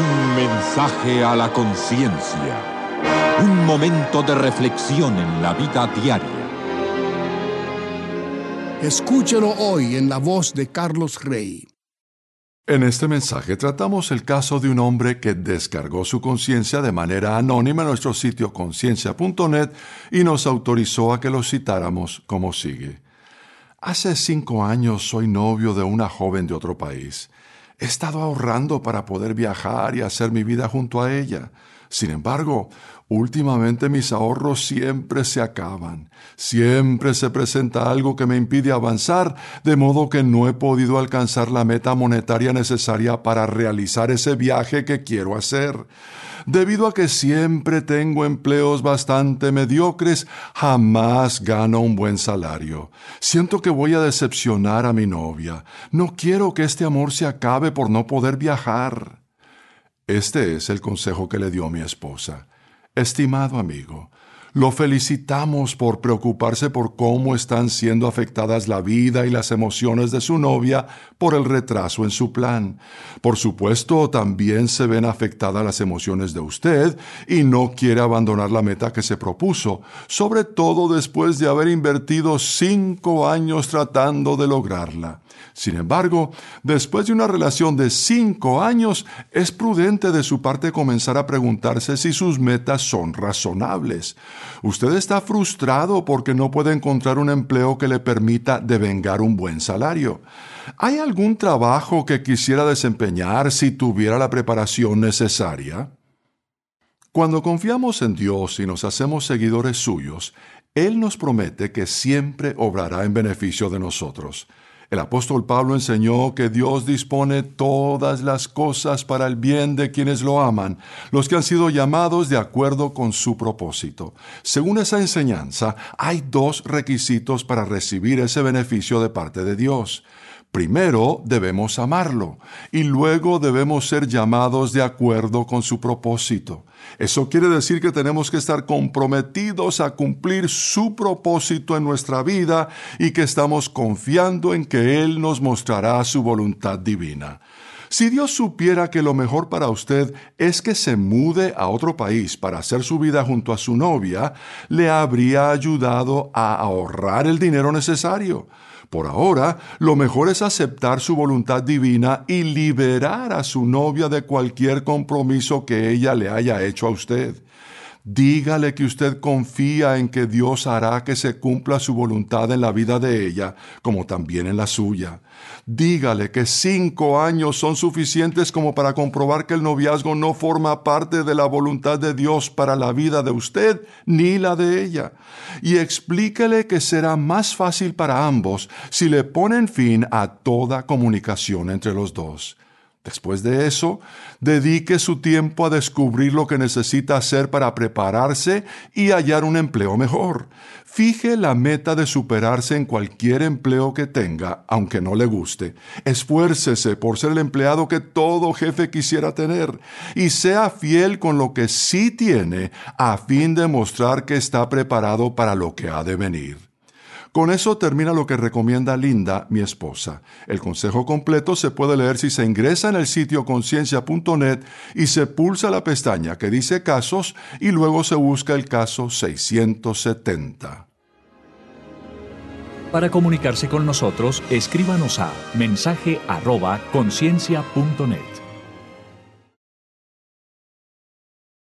Un mensaje a la conciencia. Un momento de reflexión en la vida diaria. Escúchelo hoy en la voz de Carlos Rey. En este mensaje tratamos el caso de un hombre que descargó su conciencia de manera anónima en nuestro sitio conciencia.net y nos autorizó a que lo citáramos como sigue. Hace 5 años soy novio de una joven de otro país. He estado ahorrando para poder viajar y hacer mi vida junto a ella. Sin embargo, últimamente mis ahorros siempre se acaban. Siempre se presenta algo que me impide avanzar, de modo que no he podido alcanzar la meta monetaria necesaria para realizar ese viaje que quiero hacer. Debido a que siempre tengo empleos bastante mediocres, jamás gano un buen salario. Siento que voy a decepcionar a mi novia. No quiero que este amor se acabe por no poder viajar. Este es el consejo que le dio mi esposa. Estimado amigo, lo felicitamos por preocuparse por cómo están siendo afectadas la vida y las emociones de su novia por el retraso en su plan. Por supuesto, también se ven afectadas las emociones de usted y no quiere abandonar la meta que se propuso, sobre todo después de haber invertido 5 años tratando de lograrla. Sin embargo, después de una relación de 5 años, es prudente de su parte comenzar a preguntarse si sus metas son razonables. Usted está frustrado porque no puede encontrar un empleo que le permita devengar un buen salario. ¿Hay algún trabajo que quisiera desempeñar si tuviera la preparación necesaria? Cuando confiamos en Dios y nos hacemos seguidores suyos, Él nos promete que siempre obrará en beneficio de nosotros. El apóstol Pablo enseñó que Dios dispone todas las cosas para el bien de quienes lo aman, los que han sido llamados de acuerdo con su propósito. Según esa enseñanza, hay 2 requisitos para recibir ese beneficio de parte de Dios. Primero debemos amarlo y luego debemos ser llamados de acuerdo con su propósito. Eso quiere decir que tenemos que estar comprometidos a cumplir su propósito en nuestra vida y que estamos confiando en que Él nos mostrará su voluntad divina. Si Dios supiera que lo mejor para usted es que se mude a otro país para hacer su vida junto a su novia, le habría ayudado a ahorrar el dinero necesario. Por ahora, lo mejor es aceptar su voluntad divina y liberar a su novia de cualquier compromiso que ella le haya hecho a usted. Dígale que usted confía en que Dios hará que se cumpla su voluntad en la vida de ella, como también en la suya. Dígale que 5 años son suficientes como para comprobar que el noviazgo no forma parte de la voluntad de Dios para la vida de usted ni la de ella. Y explíquele que será más fácil para ambos si le ponen fin a toda comunicación entre los dos. Después de eso, dedique su tiempo a descubrir lo que necesita hacer para prepararse y hallar un empleo mejor. Fije la meta de superarse en cualquier empleo que tenga, aunque no le guste. Esfuércese por ser el empleado que todo jefe quisiera tener y sea fiel con lo que sí tiene a fin de mostrar que está preparado para lo que ha de venir. Con eso termina lo que recomienda Linda, mi esposa. El consejo completo se puede leer si se ingresa en el sitio conciencia.net y se pulsa la pestaña que dice casos y luego se busca el caso 670. Para comunicarse con nosotros, escríbanos a mensaje@conciencia.net.